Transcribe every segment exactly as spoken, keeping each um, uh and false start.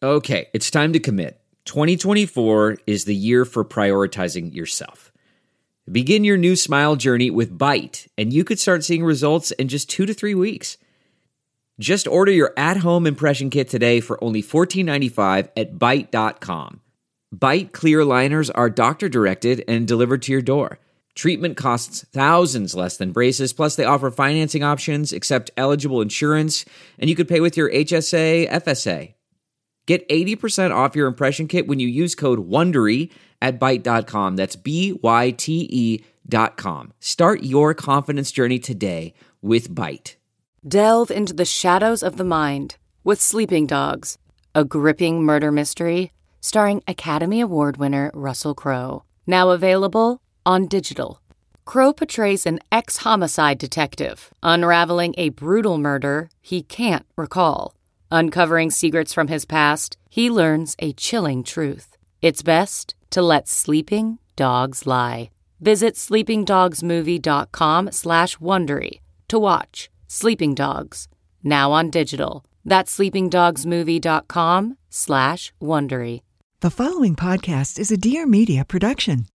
Okay, it's time to commit. twenty twenty-four is the year for prioritizing yourself. Begin your new smile journey with Byte, and you could start seeing results in just two to three weeks. Just order your at-home impression kit today for only fourteen ninety-five at byte dot com. Byte clear aligners are doctor-directed and delivered to your door. Treatment costs thousands less than braces, plus they offer financing options, accept eligible insurance, and you could pay with your H S A, F S A. Get eighty percent off your impression kit when you use code WONDERY at byte dot com. That's B Y T E dot com. Start your confidence journey today with Byte. Delve into the shadows of the mind with Sleeping Dogs, a gripping murder mystery starring Academy Award winner Russell Crowe. Now available on digital. Crowe portrays an ex-homicide detective unraveling a brutal murder he can't recall. Uncovering secrets from his past, he learns a chilling truth. It's best to let sleeping dogs lie. Visit sleepingdogsmovie.com slash Wondery to watch Sleeping Dogs, now on digital. That's sleepingdogsmovie.com slash Wondery. The following podcast is a Dear Media production.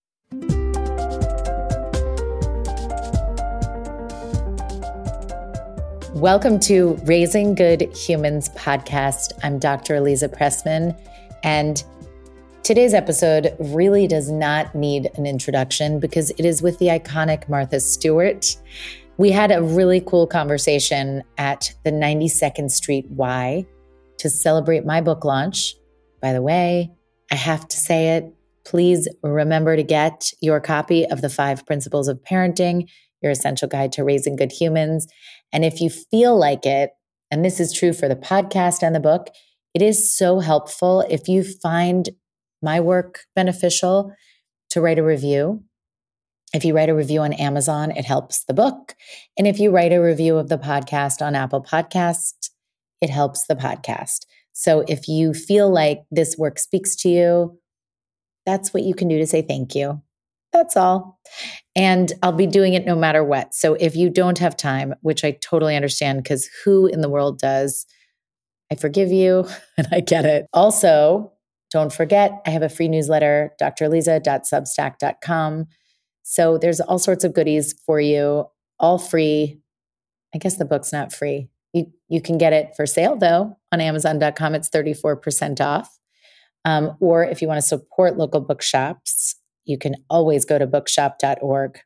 Welcome to Raising Good Humans podcast. I'm Doctor Aliza Pressman, and today's episode really does not need an introduction because it is with the iconic Martha Stewart. We had a really cool conversation at the ninety-second Street Y to celebrate my book launch. By the way, I have to say it. Please remember to get your copy of The Five Principles of Parenting, your essential guide to raising good humans. And if you feel like it, and this is true for the podcast and the book, it is so helpful if you find my work beneficial to write a review. If you write a review on Amazon, it helps the book. And if you write a review of the podcast on Apple Podcasts, it helps the podcast. So if you feel like this work speaks to you, that's what you can do to say thank you. That's all. And I'll be doing it no matter what. So if you don't have time, which I totally understand because who in the world does, I forgive you and I get it. Also, don't forget, I have a free newsletter, d r aliza dot substack dot com. So there's all sorts of goodies for you, all free. I guess the book's not free. You, you can get it for sale though on amazon dot com. It's thirty-four percent off. Um, or if you want to support local bookshops, you can always go to bookshop dot org.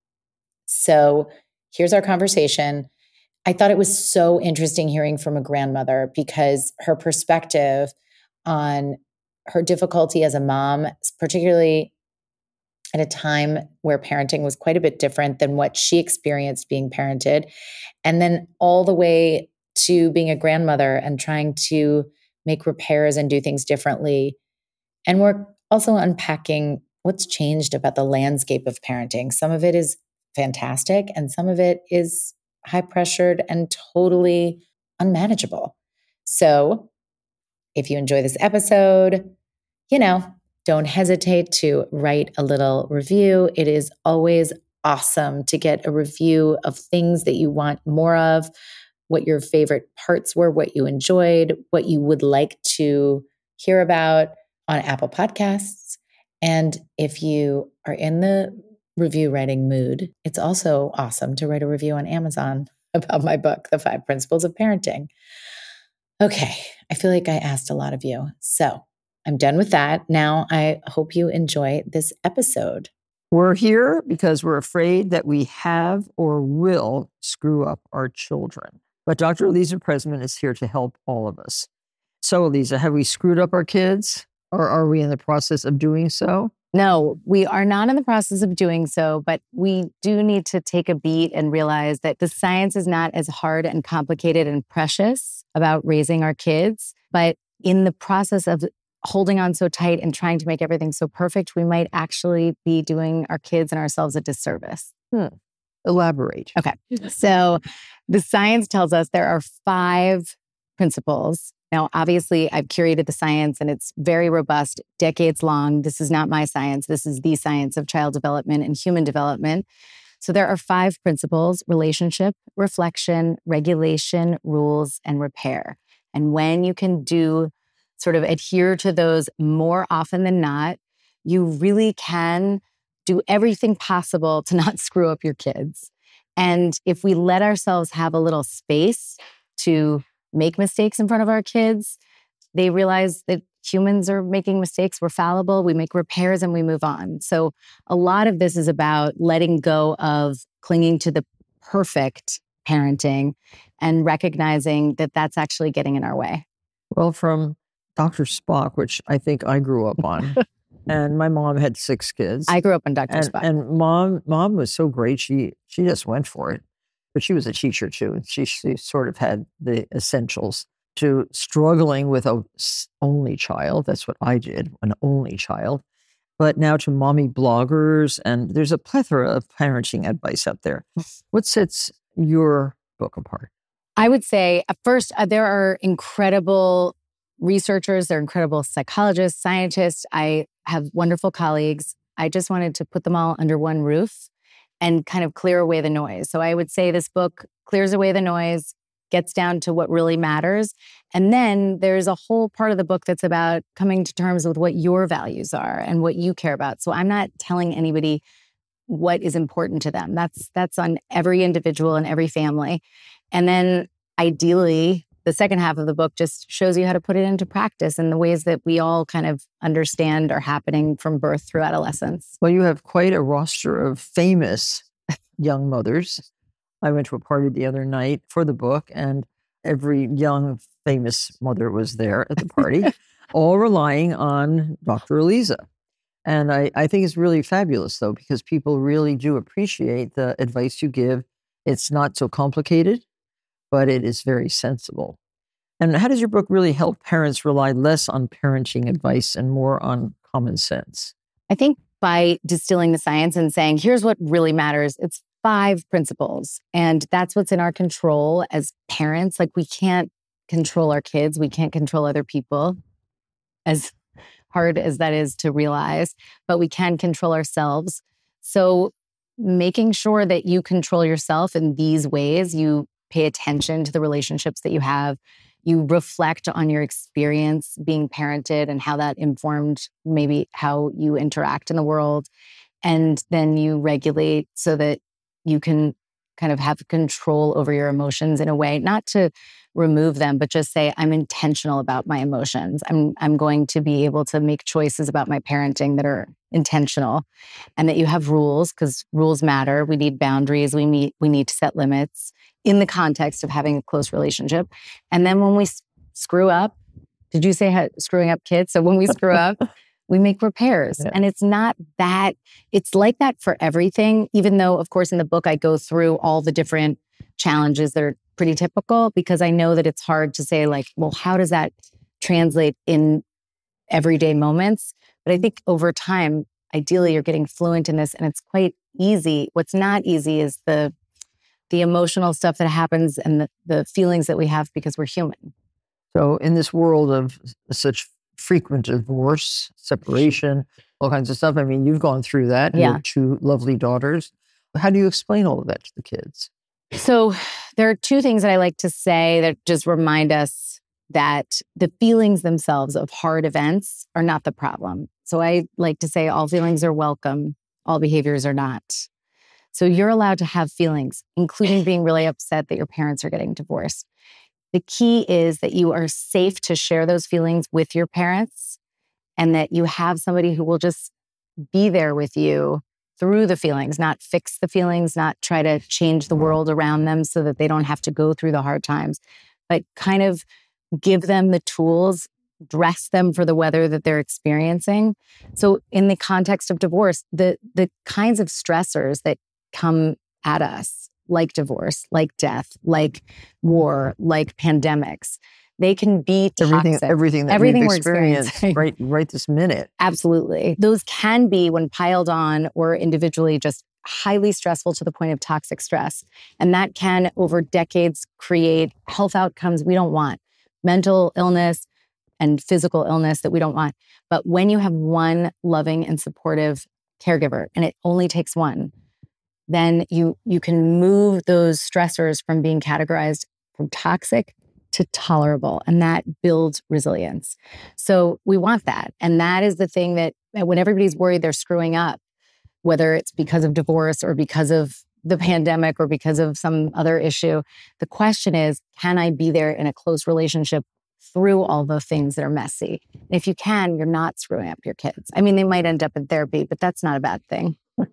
So here's our conversation. I thought it was so interesting hearing from a grandmother because her perspective on her difficulty as a mom, particularly at a time where parenting was quite a bit different than what she experienced being parented, and then all the way to being a grandmother and trying to make repairs and do things differently. And we're also unpacking what's changed about the landscape of parenting. Some of it is fantastic and some of it is high pressured and totally unmanageable. So if you enjoy this episode, you know, don't hesitate to write a little review. It is always awesome to get a review of things that you want more of, what your favorite parts were, what you enjoyed, what you would like to hear about on Apple Podcasts. And if you are in the review writing mood, it's also awesome to write a review on Amazon about my book, The Five Principles of Parenting. Okay, I feel like I asked a lot of you. So I'm done with that. Now I hope you enjoy this episode. We're here because we're afraid that we have or will screw up our children. But Doctor Aliza Pressman is here to help all of us. So, Aliza, have we screwed up our kids? Or are we in the process of doing so? No, we are not in the process of doing so, but we do need to take a beat and realize that the science is not as hard and complicated and precious about raising our kids. But in the process of holding on so tight and trying to make everything so perfect, we might actually be doing our kids and ourselves a disservice. Hmm. Elaborate. Okay. So the science tells us there are five principles. Now, obviously, I've curated the science and it's very robust, decades long. This is not my science. This is the science of child development and human development. So there are five principles: relationship, reflection, regulation, rules, and repair. And when you can do sort of adhere to those more often than not, you really can do everything possible to not screw up your kids. And if we let ourselves have a little space to make mistakes in front of our kids, they realize that humans are making mistakes. We're fallible. We make repairs and we move on. So a lot of this is about letting go of clinging to the perfect parenting and recognizing that that's actually getting in our way. Well, from Doctor Spock, which I think I grew up on, and my mom had six kids. I grew up on Doctor and, Spock. And mom, mom was so great. She she just went for it. But she was a teacher too. She, she sort of had the essentials to struggling with a only child. That's what I did, an only child. But now to mommy bloggers, and there's a plethora of parenting advice out there. What sets your book apart? I would say, first, uh, there are incredible researchers, there are incredible psychologists, scientists. I have wonderful colleagues. I just wanted to put them all under one roof and kind of clear away the noise. So I would say this book clears away the noise, gets down to what really matters. And then there's a whole part of the book that's about coming to terms with what your values are and what you care about. So I'm not telling anybody what is important to them. That's that's on every individual and every family. And then ideally, the second half of the book just shows you how to put it into practice in the ways that we all kind of understand are happening from birth through adolescence. Well, you have quite a roster of famous young mothers. I went to a party the other night for the book, and every young famous mother was there at the party, all relying on Doctor Aliza. And I, I think it's really fabulous, though, because people really do appreciate the advice you give. It's not so complicated, but it is very sensible. And how does your book really help parents rely less on parenting advice and more on common sense? I think by distilling the science and saying, here's what really matters. It's five principles. And that's what's in our control as parents. Like, we can't control our kids. We can't control other people, as hard as that is to realize, but we can control ourselves. So making sure that you control yourself in these ways, you pay attention to the relationships that you have, you reflect on your experience being parented and how that informed maybe how you interact in the world. And then you regulate so that you can kind of have control over your emotions in a way, not to remove them, but just say, I'm intentional about my emotions. I'm I'm going to be able to make choices about my parenting that are intentional, and that you have rules, because rules matter. We need boundaries. We meet, we need to set limits in the context of having a close relationship. And then when we s- screw up, did you say ha- screwing up kids? So when we screw up, we make repairs. Yeah. And it's not that, it's like that for everything, even though, of course, in the book, I go through all the different challenges that are pretty typical, because I know that it's hard to say, like, well, how does that translate in everyday moments? But I think over time, ideally, you're getting fluent in this, and it's quite easy. What's not easy is the the emotional stuff that happens and the, the feelings that we have because we're human. So in this world of such frequent divorce, separation, all kinds of stuff, I mean, you've gone through that. Yeah. You have two lovely daughters. How do you explain all of that to the kids? So there are two things that I like to say that just remind us that the feelings themselves of hard events are not the problem. So I like to say all feelings are welcome, all behaviors are not. So you're allowed to have feelings, including being really upset that your parents are getting divorced. The key is that you are safe to share those feelings with your parents, and that you have somebody who will just be there with you through the feelings, not fix the feelings, not try to change the world around them so that they don't have to go through the hard times, but kind of give them the tools, dress them for the weather that they're experiencing. So in the context of divorce, the the kinds of stressors that come at us, like divorce, like death, like war, like pandemics, they can be toxic. Everything, everything that everything we've we're experienced experiencing. right, right this minute. Absolutely. Those can be, when piled on or individually, just highly stressful to the point of toxic stress. And that can, over decades, create health outcomes we don't want. Mental illness and physical illness that we don't want. But when you have one loving and supportive caregiver, and it only takes one, then you you can move those stressors from being categorized from toxic to tolerable, and that builds resilience. So we want that. And that is the thing that when everybody's worried they're screwing up, whether it's because of divorce or because of the pandemic or because of some other issue, the question is, can I be there in a close relationship through all the things that are messy? And if you can, you're not screwing up your kids. I mean, they might end up in therapy, but that's not a bad thing.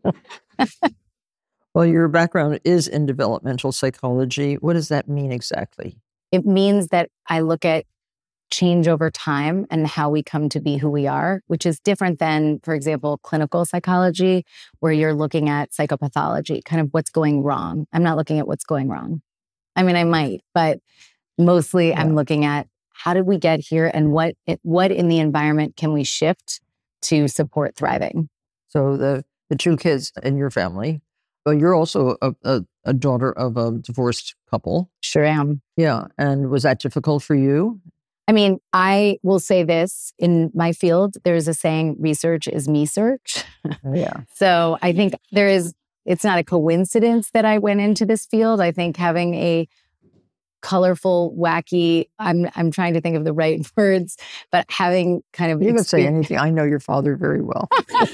Well, your background is in developmental psychology. What does that mean exactly? It means that I look at change over time and how we come to be who we are, which is different than, for example, clinical psychology, where you're looking at psychopathology, kind of what's going wrong. I'm not looking at what's going wrong. I mean, I might, but mostly yeah. I'm looking at how did we get here and what what in the environment can we shift to support thriving? So the, the two kids in your family, well, you're also a, a, a daughter of a divorced couple. Sure am. Yeah. And was that difficult for you? I mean, I will say this, in my field, there's a saying, research is me search. Yeah. So I think there is, it's not a coincidence that I went into this field. I think having a colorful, wacky, I'm I'm trying to think of the right words, but having kind of... You can say anything. I know your father very well.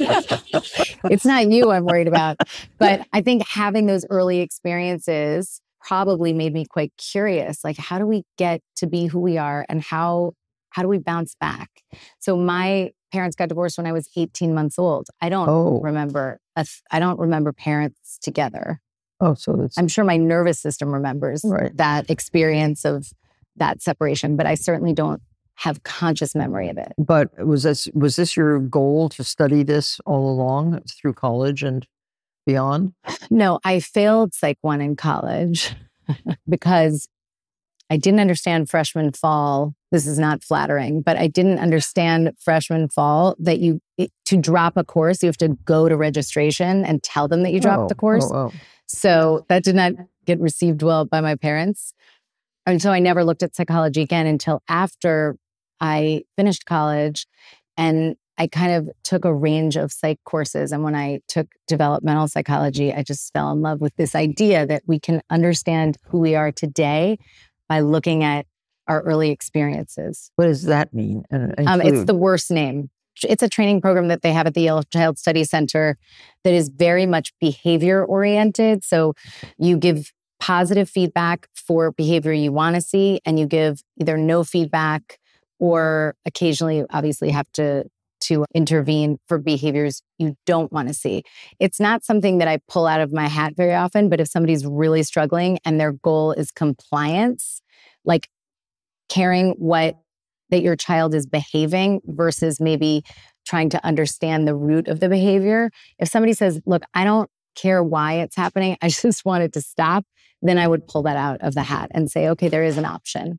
It's not you I'm worried about. But I think having those early experiences probably made me quite curious. Like, how do we get to be who we are and how how do we bounce back? So my parents got divorced when I was eighteen months old. I don't oh. remember, a th- I don't remember parents together. Oh, so that's... I'm sure my nervous system remembers right. that experience of that separation, but I certainly don't have conscious memory of it. But was this was this your goal to study this all along through college and beyond? No, I failed Psych one in college because I didn't understand freshman fall. This is not flattering, but I didn't understand freshman fall that you, it, to drop a course, you have to go to registration and tell them that you dropped oh, the course. Oh, oh. So that did not get received well by my parents. And so I never looked at psychology again until after I finished college. And I kind of took a range of psych courses. And when I took developmental psychology, I just fell in love with this idea that we can understand who we are today by looking at our early experiences. What does that mean? Um, it's the worst name. It's a training program that they have at the Yale Child Study Center that is very much behavior oriented. So you give positive feedback for behavior you want to see, and you give either no feedback or occasionally obviously have to to intervene for behaviors you don't want to see. It's not something that I pull out of my hat very often, but if somebody's really struggling and their goal is compliance, like caring what that your child is behaving versus maybe trying to understand the root of the behavior. If somebody says, look, I don't care why it's happening, I just want it to stop, then I would pull that out of the hat and say, okay, there is an option.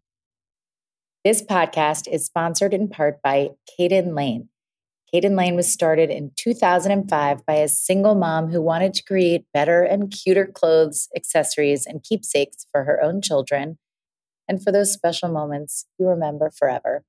This podcast is sponsored in part by Caden Lane. Caden Lane was started in two thousand five by a single mom who wanted to create better and cuter clothes, accessories, and keepsakes for her own children, and for those special moments you remember forever.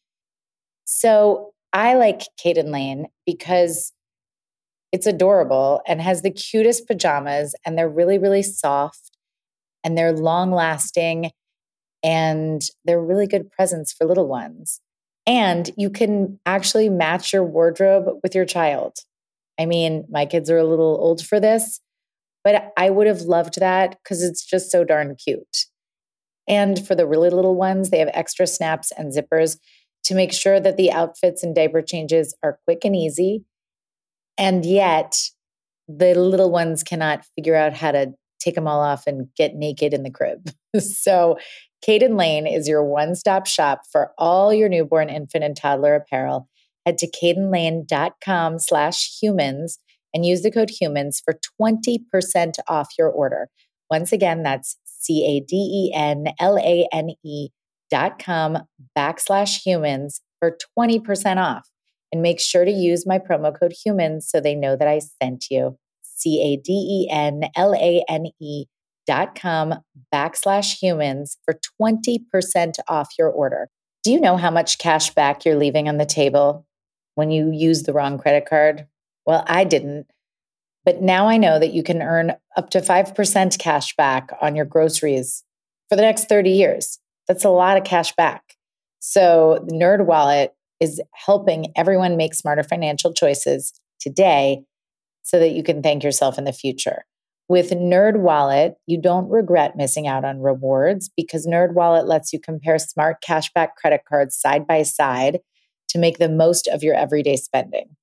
So I like Caden Lane because it's adorable and has the cutest pajamas, and they're really, really soft, and they're long-lasting, and they're really good presents for little ones. And you can actually match your wardrobe with your child. I mean, my kids are a little old for this, but I would have loved that because it's just so darn cute. And for the really little ones, they have extra snaps and zippers to make sure that the outfits and diaper changes are quick and easy. And yet, the little ones cannot figure out how to take them all off and get naked in the crib. So Caden Lane is your one-stop shop for all your newborn, infant, and toddler apparel. Head to cadenlane.com slash humans and use the code HUMANS for twenty percent off your order. Once again, that's C-A-D-E-N-L-A-N-E dot com backslash humans for twenty percent off. And make sure to use my promo code HUMANS so they know that I sent you. C-A-D-E-N-L-A-N-E dot com backslash humans for twenty percent off your order. Do you know how much cash back you're leaving on the table when you use the wrong credit card? Well, I didn't. But now I know that you can earn up to five percent cash back on your groceries for the next thirty years. That's a lot of cash back. So the NerdWallet is helping everyone make smarter financial choices today so that you can thank yourself in the future. With NerdWallet, you don't regret missing out on rewards because NerdWallet lets you compare smart cashback credit cards side by side to make the most of your everyday spending.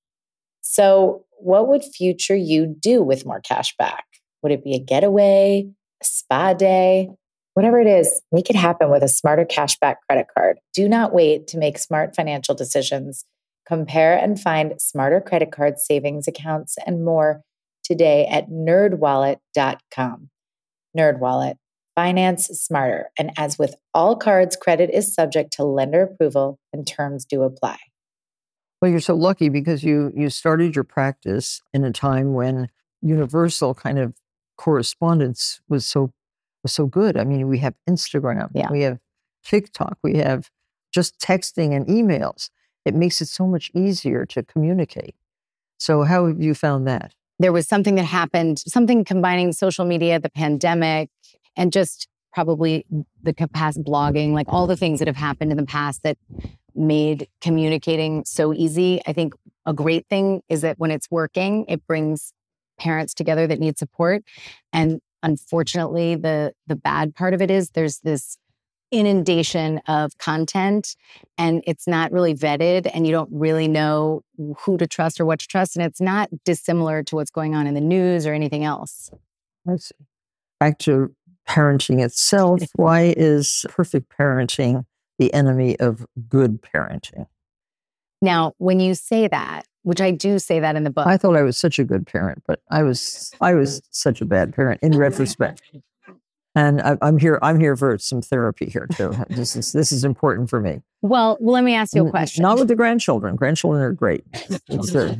So what would future you do with more cashback? Would it be a getaway, a spa day? Whatever it is, make it happen with a smarter cashback credit card. Do not wait to make smart financial decisions. Compare and find smarter credit card savings accounts and more today at nerd wallet dot com. NerdWallet, finance smarter. And as with all cards, credit is subject to lender approval and terms do apply. Well, you're so lucky because you you started your practice in a time when universal kind of correspondence was so was so good. I mean, we have Instagram, Yeah. we have TikTok, we have just texting and emails. It makes it so much easier to communicate. So how have you found that? There was something that happened, something combining social media, the pandemic, and just probably the capacity blogging, like all the things that have happened in the past that made communicating so easy. I think a great thing is that when it's working, it brings parents together that need support. And unfortunately, the the bad part of it is there's this inundation of content and it's not really vetted and you don't really know who to trust or what to trust. And it's not dissimilar to what's going on in the news or anything else. I see. Back to parenting itself. Why is perfect parenting the enemy of good parenting? Now, when you say that, which I do say that in the book. I thought I was such a good parent, but I was I was such a bad parent in retrospect. And I, I'm here. I'm here for some therapy here too. This is this is important for me. Well, let me ask you a question. Not with the grandchildren. Grandchildren are great. It's a,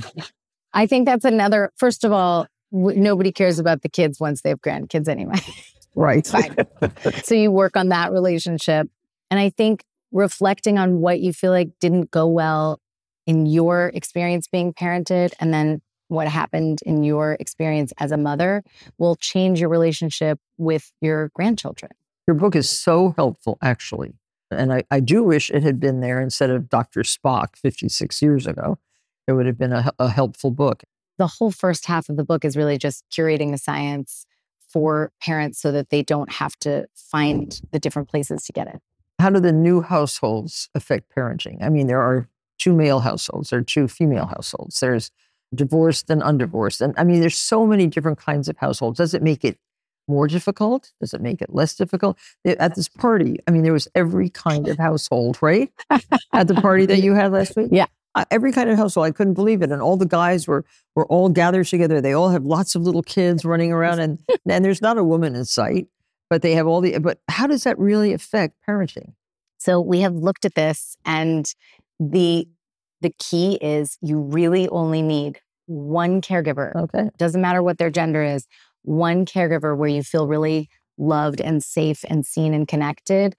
I think that's another. First of all, w- nobody cares about the kids once they have grandkids anyway. right. Fine. So you work on that relationship, and I think reflecting on what you feel like didn't go well in your experience being parented, and then what happened in your experience as a mother will change your relationship with your grandchildren. Your book is so helpful, actually. And I, I do wish it had been there instead of Doctor Spock fifty-six years ago. It would have been a, a helpful book. The whole first half of the book is really just curating the science for parents so that they don't have to find the different places to get it. How do the new households affect parenting? I mean, there are two male households, there are two female households. There's divorced and undivorced. And I mean, there's so many different kinds of households. Does it make it more difficult? Does it make it less difficult? At this party, I mean, there was every kind of household, right? At the party that you had last week? Yeah. Uh, every kind of household. I couldn't believe it. And all the guys were were all gathered together. They all have lots of little kids running around and, and there's not a woman in sight, but they have all the, but how does that really affect parenting? So we have looked at this and the The key is you really only need one caregiver. Okay. Doesn't matter what their gender is. One caregiver where you feel really loved and safe and seen and connected.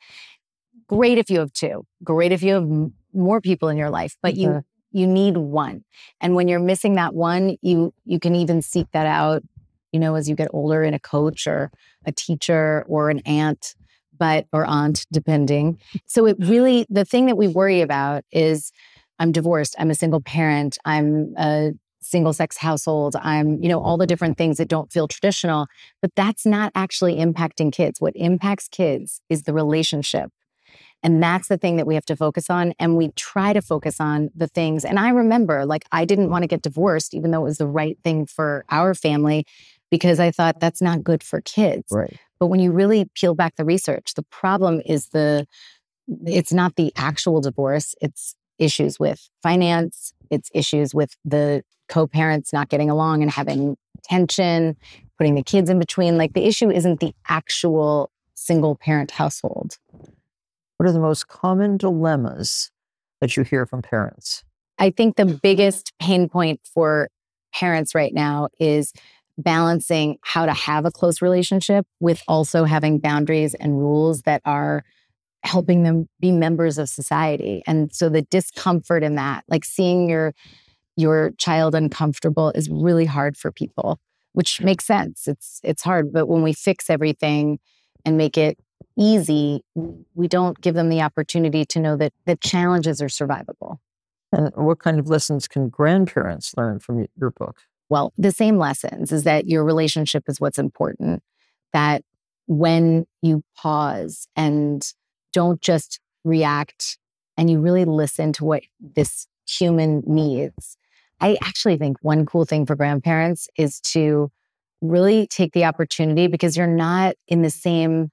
Great if you have two. Great if you have m- more people in your life, but Okay. you you need one. And when you're missing that one, you you can even seek that out, you know, as you get older in a coach or a teacher or an aunt, but or aunt, depending. So it really, the thing that we worry about is I'm divorced, I'm a single parent, I'm a single sex household, I'm, you know, all the different things that don't feel traditional, but that's not actually impacting kids. What impacts kids is the relationship. And that's the thing that we have to focus on. And we try to focus on the things. And I remember, like, I didn't want to get divorced, even though it was the right thing for our family, because I thought that's not good for kids. Right. But when you really peel back the research, the problem is the, it's not the actual divorce, it's issues with finance, it's issues with the co-parents not getting along and having tension, putting the kids in between. Like, the issue isn't the actual single parent household. What are the most common dilemmas that you hear from parents? I think the biggest pain point for parents right now is balancing how to have a close relationship with also having boundaries and rules that are helping them be members of society. And so the discomfort in that, like seeing your your child uncomfortable, is really hard for people, which makes sense. It's it's hard. But when we fix everything and make it easy, we don't give them the opportunity to know that the challenges are survivable. And what kind of lessons can grandparents learn from your book? Well, the same lessons is that your relationship is what's important, that when you pause and don't just react and you really listen to what this human needs. I actually think one cool thing for grandparents is to really take the opportunity, because you're not in the same,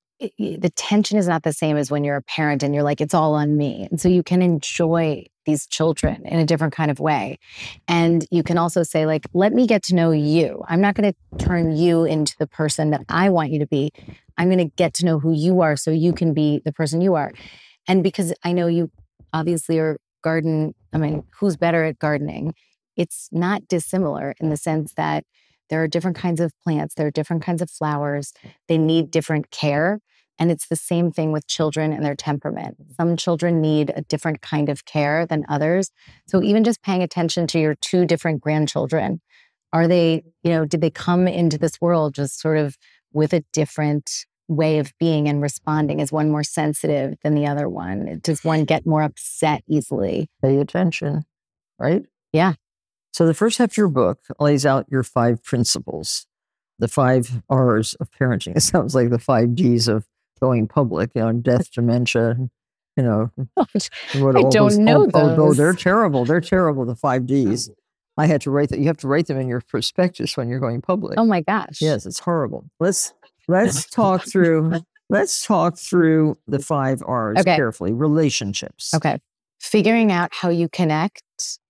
the tension is not the same as when you're a parent and you're like, it's all on me. And so you can enjoy these children in a different kind of way. And you can also say, like, let me get to know you. I'm not going to turn you into the person that I want you to be. I'm going to get to know who you are so you can be the person you are. And because I know you obviously are garden, I mean, who's better at gardening? It's not dissimilar in the sense that there are different kinds of plants, there are different kinds of flowers. They need different care. And it's the same thing with children and their temperament. Some children need a different kind of care than others. So even just paying attention to your two different grandchildren, are they, you know, did they come into this world just sort of with a different way of being and responding? Is one more sensitive than the other one? Does one get more upset easily? Pay attention, right? Yeah. So the first half of your book lays out your five principles, the five R's of parenting. It sounds like the five Gs of going public, you know, death, dementia, you know. What I don't those, know oh, those. Oh, they're terrible. They're terrible, the five Ds. I had to write that. You have to write them in your prospectus when you're going public. Oh my gosh. Yes, it's horrible. Let's let's talk through let's talk through the five R's Okay. carefully. Relationships. Okay. Figuring out how you connect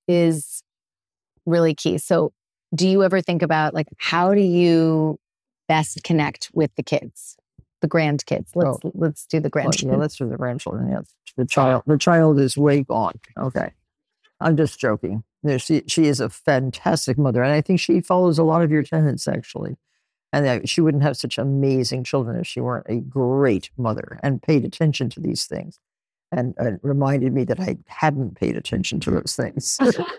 is really key. So do you ever think about, like, how do you best connect with the kids, the grandkids? Let's Oh. let's do the Well, grandkids. yeah, let's do the grandchildren. Yeah, the child. The child is way gone. Okay, I'm just joking. No, she she is a fantastic mother, and I think she follows a lot of your tenets actually. And that she wouldn't have such amazing children if she weren't a great mother and paid attention to these things, and uh, reminded me that I hadn't paid attention to those things.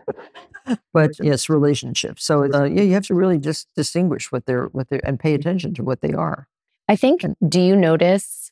But yes, relationships. So uh, yeah, you have to really just distinguish what they're what they're and pay attention to what they are. I think, do you notice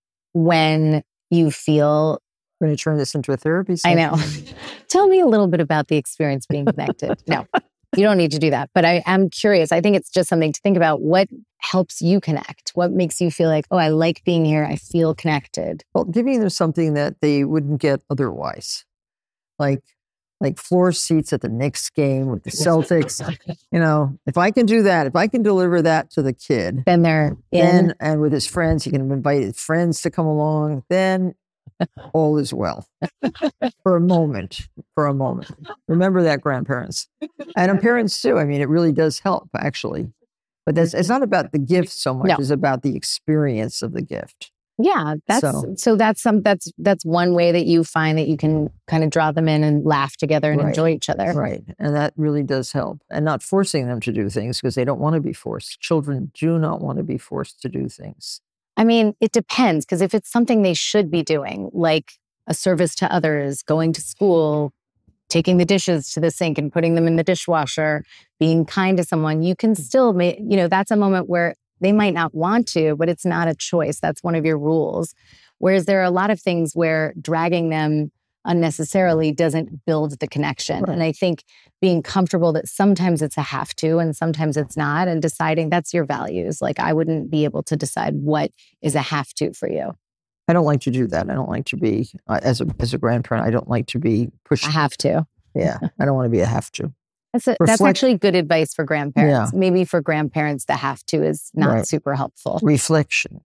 when you feel, We're going to turn this into a therapy I session. know, tell me a little bit about the experience being connected. No, you don't need to do that. But I am curious. I think it's just something to think about. What helps you connect? What makes you feel like, oh, I like being here. I feel connected. Well, giving them something that they wouldn't get otherwise, like like floor seats at the Knicks game with the Celtics. You know, if I can do that, if I can deliver that to the kid, Then they're in. then and with his friends, he can invite his friends to come along. Then all is well. For a moment, for a moment. Remember that, grandparents, and parents too. I mean, it really does help actually. But that's it's not about the gift so much No. as about the experience of the gift. Yeah, that's so, So- that's some that's that's one way that you find that you can kind of draw them in and laugh together and Right. enjoy each other. Right. And that really does help. And not forcing them to do things because they don't want to be forced. Children do not want to be forced to do things. I mean, it depends, because if it's something they should be doing, like a service to others, going to school, taking the dishes to the sink and putting them in the dishwasher, being kind to someone, you can still make, you know, that's a moment where they might not want to, but it's not a choice. That's one of your rules. Whereas there are a lot of things where dragging them unnecessarily doesn't build the connection. Right. And I think being comfortable that sometimes it's a have to and sometimes it's not, and deciding that's your values. Like, I wouldn't be able to decide what is a have to for you. I don't like to do that. I don't like to be, uh, as a as a grandparent, I don't like to be pushed. I have to. Yeah. I don't want to be a have to. That's a, that's Reflect- actually good advice for grandparents. Maybe for grandparents, the have to is not Right. super helpful. Reflection.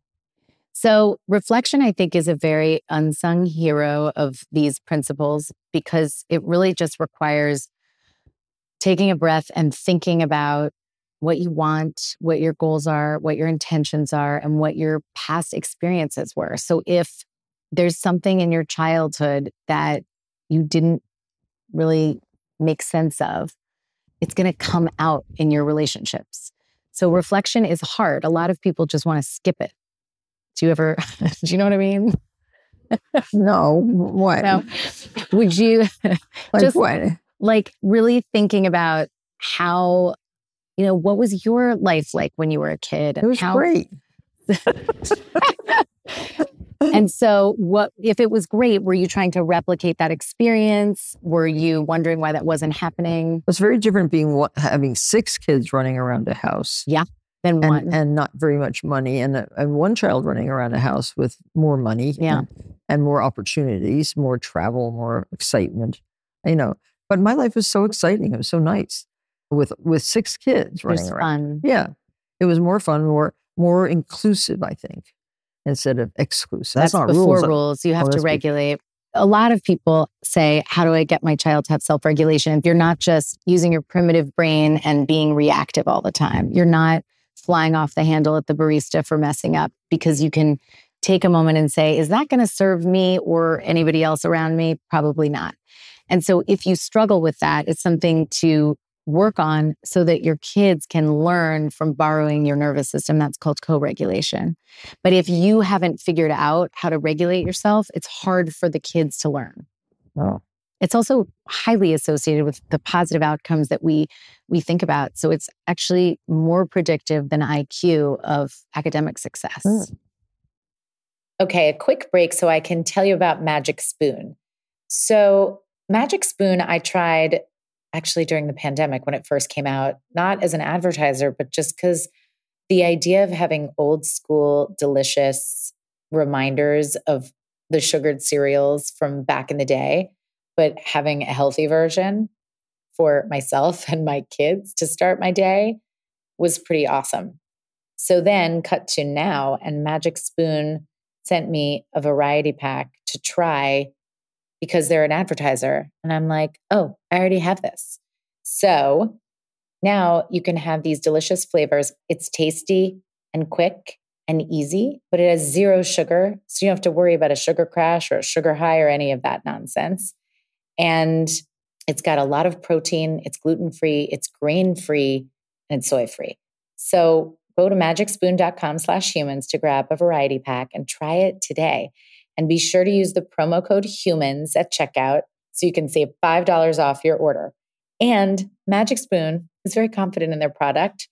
So reflection, I think, is a very unsung hero of these principles, because it really just requires taking a breath and thinking about what you want, what your goals are, what your intentions are, and what your past experiences were. So if there's something in your childhood that you didn't really make sense of, it's going to come out in your relationships. So reflection is hard. A lot of people just want to skip it. Do you ever, do you know what I mean? No. What? No. Would you Like just what? like really thinking about how, you know, what was your life like when you were a kid? It was how, great. And so what if it was great, were you trying to replicate that experience? Were you wondering why that wasn't happening? It's very different being one, having six kids running around a house. Yeah, than and, one. And not very much money. And, a, and one child running around a house with more money yeah. and, and more opportunities, more travel, more excitement. You know, but my life was so exciting. It was so nice with with six kids running around. Fun. Yeah. It was more fun, more more inclusive, I think, instead of exclusive. That's, That's not before rules. rules. You have Oh, to that's regulate. A lot of people say, how do I get my child to have self-regulation? If you're not just using your primitive brain and being reactive all the time, you're not flying off the handle at the barista for messing up, because you can take a moment and say, is that going to serve me or anybody else around me? Probably not. And so if you struggle with that, it's something to work on so that your kids can learn from borrowing your nervous system. That's called co-regulation. But if you haven't figured out how to regulate yourself, it's hard for the kids to learn. Oh. It's also highly associated with the positive outcomes that we we think about. So it's actually more predictive than I Q of academic success. Mm. Okay, a quick break so I can tell you about Magic Spoon. So Magic Spoon, I tried actually during the pandemic when it first came out, not as an advertiser, but just because the idea of having old school, delicious reminders of the sugared cereals from back in the day, but having a healthy version for myself and my kids to start my day was pretty awesome. So then cut to now, and Magic Spoon sent me a variety pack to try because they're an advertiser. And I'm like, oh, I already have this. So now you can have these delicious flavors. It's tasty and quick and easy, but it has zero sugar. So you don't have to worry about a sugar crash or a sugar high or any of that nonsense. And it's got a lot of protein. It's gluten-free, it's grain-free, and it's soy-free. So go to magicspoon.com slash humans to grab a variety pack and try it today. And be sure to use the promo code HUMANS at checkout so you can save five dollars off your order. And Magic Spoon is very confident in their product.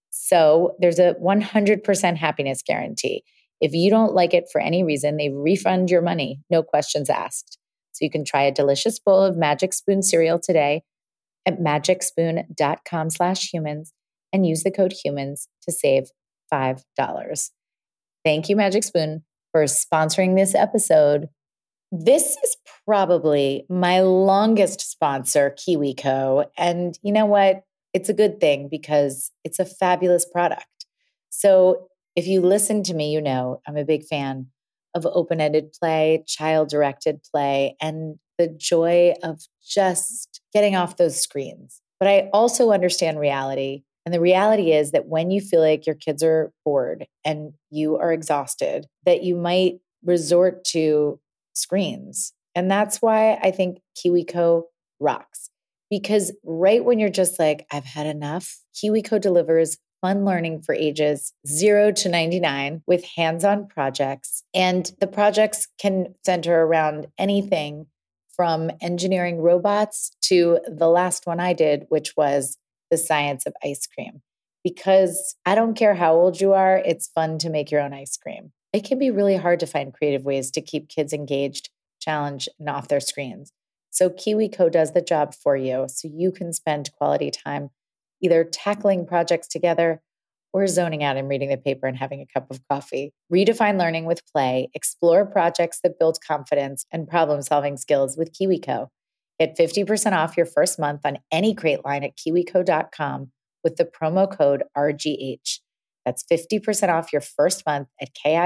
So there's a one hundred percent happiness guarantee. If you don't like it for any reason, they refund your money, no questions asked. So you can try a delicious bowl of Magic Spoon cereal today at magicspoon.com slash humans and use the code HUMANS to save five dollars. Thank you, Magic Spoon, for sponsoring this episode. This is probably my longest sponsor, KiwiCo. And you know what? It's a good thing because it's a fabulous product. So if you listen to me, you know I'm a big fan of open-ended play, child-directed play, and the joy of just getting off those screens. But I also understand reality. And the reality is that when you feel like your kids are bored and you are exhausted, that you might resort to screens. And that's why I think KiwiCo rocks. Because right when you're just like, I've had enough, KiwiCo delivers fun learning for ages zero to ninety-nine with hands-on projects. And the projects can center around anything from engineering robots to the last one I did, which was the science of ice cream. Because I don't care how old you are, it's fun to make your own ice cream. It can be really hard to find creative ways to keep kids engaged, challenged, and off their screens. So KiwiCo does the job for you so you can spend quality time either tackling projects together or zoning out and reading the paper and having a cup of coffee. Redefine learning with play. Explore projects that build confidence and problem-solving skills with KiwiCo. Get fifty percent off your first month on any crate line at kiwico dot com with the promo code R G H. That's fifty percent off your first month at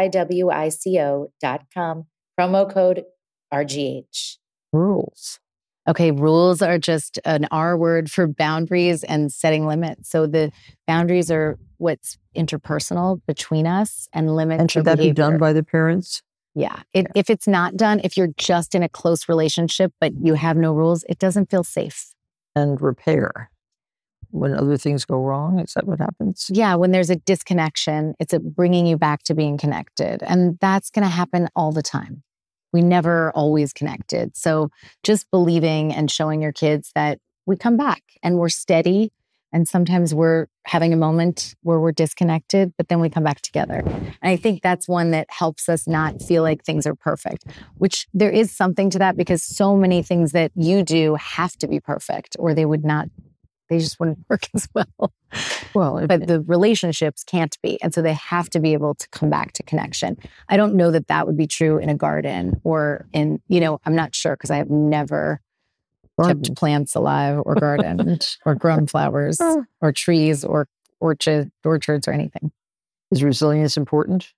kiwico dot com. Promo code R G H. Rules. Okay, rules are just an R word for boundaries and setting limits. So the boundaries are what's interpersonal between us, and limits And should are that behavior. be done by the parents? Yeah. It, Yeah. If it's not done, if you're just in a close relationship, but you have no rules, it doesn't feel safe. And repair. When other things go wrong, is that what happens? Yeah. When there's a disconnection, it's a bringing you back to being connected. And that's going to happen all the time. We never always connected. So just believing and showing your kids that we come back and we're steady And sometimes we're having a moment where we're disconnected, but then we come back together. And I think that's one that helps us not feel like things are perfect, which there is something to that because so many things that you do have to be perfect or they would not, they just wouldn't work as well. Well, if, but the relationships can't be. And so they have to be able to come back to connection. I don't know that that would be true in a garden or in, you know, I'm not sure because I have never garden. kept plants alive or gardened or grown flowers or trees or orchard, orchards or anything. Is resilience important?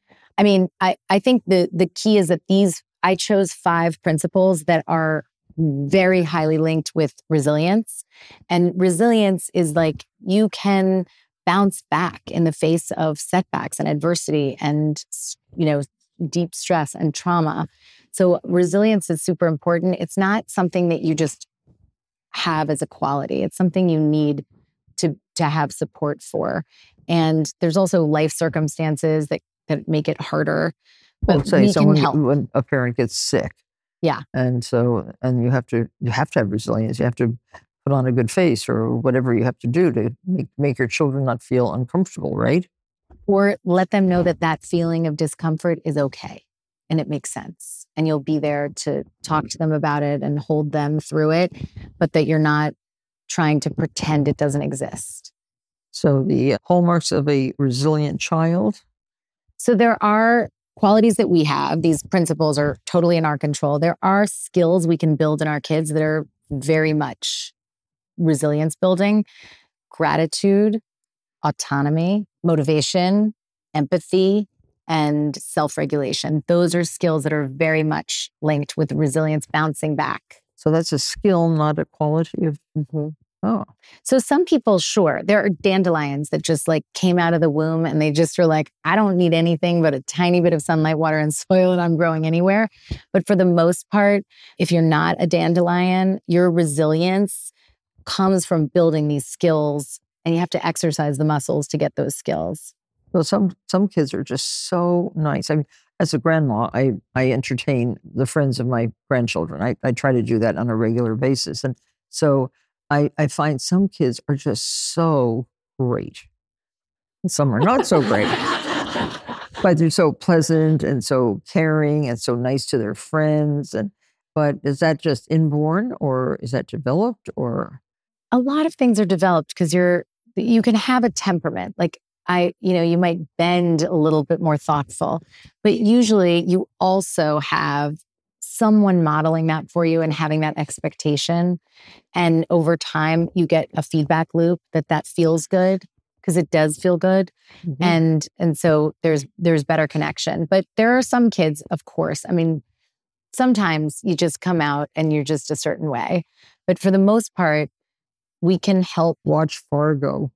I mean, I, I think the the key is that these, I chose five principles that are very highly linked with resilience. And resilience is like you can bounce back in the face of setbacks and adversity and, you know, deep stress and trauma. So resilience is super important. It's not something that you just have as a quality. It's something you need to, to have support for. And there's also life circumstances that, that make it harder. But Well, say we someone can help. when a parent gets sick. Yeah. And so, and you have to, you have to have resilience. You have to put on a good face or whatever you have to do to make, make your children not feel uncomfortable, right? Or let them know that that feeling of discomfort is okay and it makes sense. And you'll be there to talk to them about it and hold them through it, but that you're not trying to pretend it doesn't exist. So the hallmarks of a resilient child. So there are qualities that we have. These principles are totally in our control. There are skills we can build in our kids that are very much resilience building: gratitude, autonomy, motivation, empathy, and self-regulation. Those are skills that are very much linked with resilience bouncing back. So that's a skill, not a quality of. Mm-hmm. Oh, So some people, sure, there are dandelions that just like came out of the womb and they just are like, I don't need anything but a tiny bit of sunlight, water, and soil, and I'm growing anywhere. But for the most part, if you're not a dandelion, your resilience comes from building these skills, and you have to exercise the muscles to get those skills. well, some some kids are just so nice. I mean, as a grandma, I I entertain the friends of my grandchildren. I I try to do that on a regular basis, and so. I, I find some kids are just so great. And some are not so great. But they're so pleasant and so caring and so nice to their friends. And but is that just inborn or is that developed or? A lot of things are developed because you're, you can have a temperament. Like I, you know, you might bend a little bit more thoughtful, but usually you also have someone modeling that for you and having that expectation. And over time, you get a feedback loop that that feels good because it does feel good. Mm-hmm. And and so there's there's better connection. But there are some kids, of course. I mean, sometimes you just come out and you're just a certain way. But for the most part, we can help. Watch Fargo.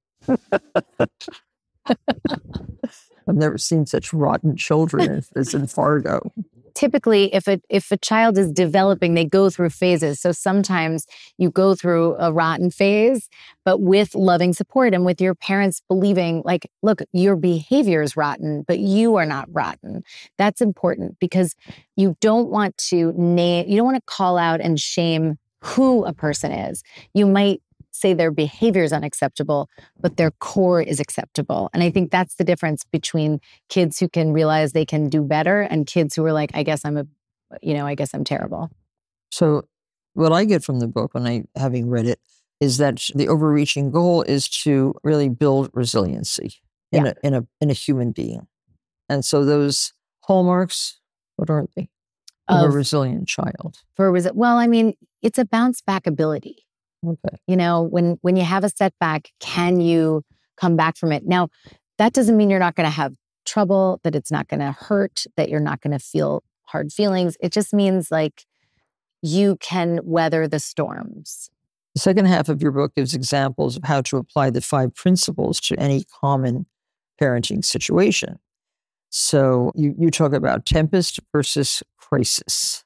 I've never seen such rotten children as, as in Fargo. Typically, if a, if a child is developing, they go through phases. So sometimes you go through a rotten phase, but with loving support and with your parents believing like, look, your behavior is rotten, but you are not rotten. That's important because you don't want to name, you don't want to call out and shame who a person is. You might say their behavior is unacceptable, but their core is acceptable. And I think that's the difference between kids who can realize they can do better and kids who are like, I guess I'm a, you know, I guess I'm terrible. So what I get from the book when I, having read it, is that the overreaching goal is to really build resiliency in Yeah. a in a in a human being. And so those hallmarks, what are they? Of, Of- a resilient child. For resi- well, I mean, it's a bounce back ability. Okay. You know, when when you have a setback, can you come back from it? Now, that doesn't mean you're not going to have trouble, that it's not going to hurt, that you're not going to feel hard feelings. It just means like you can weather the storms. The second half of your book gives examples of how to apply the five principles to any common parenting situation. So you, you talk about tempest versus crisis.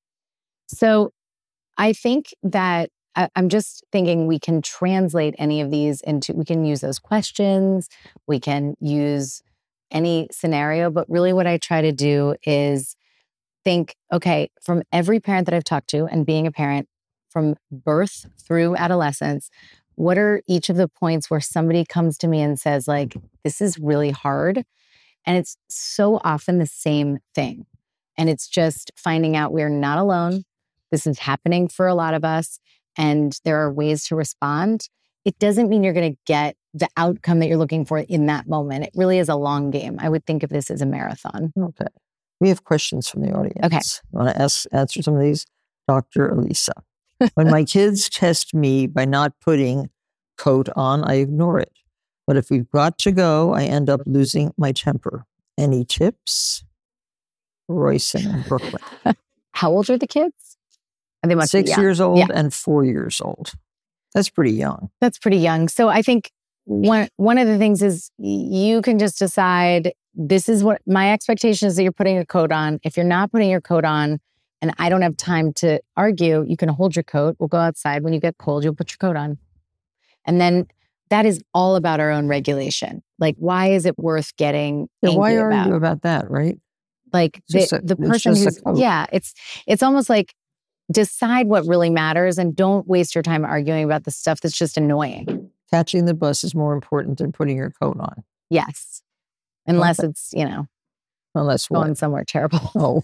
So I think that I, I'm just thinking we can translate any of these into, we can use those questions, we can use any scenario, but really what I try to do is think, okay, from every parent that I've talked to and being a parent from birth through adolescence, what are each of the points where somebody comes to me and says, like, this is really hard? And it's so often the same thing. And it's just finding out we're not alone. This is happening for a lot of us. And there are ways to respond. It doesn't mean you're going to get the outcome that you're looking for in that moment. It really is a long game. I would think of this as a marathon. Okay. We have questions from the audience. Okay. I want to ask, answer some of these. Doctor Elisa. When my kids test me by not putting coat on, I ignore it. But if we've got to go, I end up losing my temper. Any tips? Royce in Brooklyn. How old are the kids? Are they much Six young? years old Yeah. and four years old. That's pretty young. That's pretty young. So I think one one of the things is you can just decide, this is what my expectation is, that you're putting a coat on. If you're not putting your coat on and I don't have time to argue, you can hold your coat. We'll go outside. When you get cold, you'll put your coat on. And then that is all about our own regulation. Like, why is it worth getting Yeah, angry why about? argue about that, right? Like It's the, just a- the it's person just a who's, coat. yeah, it's it's almost like decide what really matters and don't waste your time arguing about the stuff that's just annoying. Catching the bus is more important than putting your coat on. Yes. Unless Okay. it's, you know, Unless going what? somewhere terrible. Oh.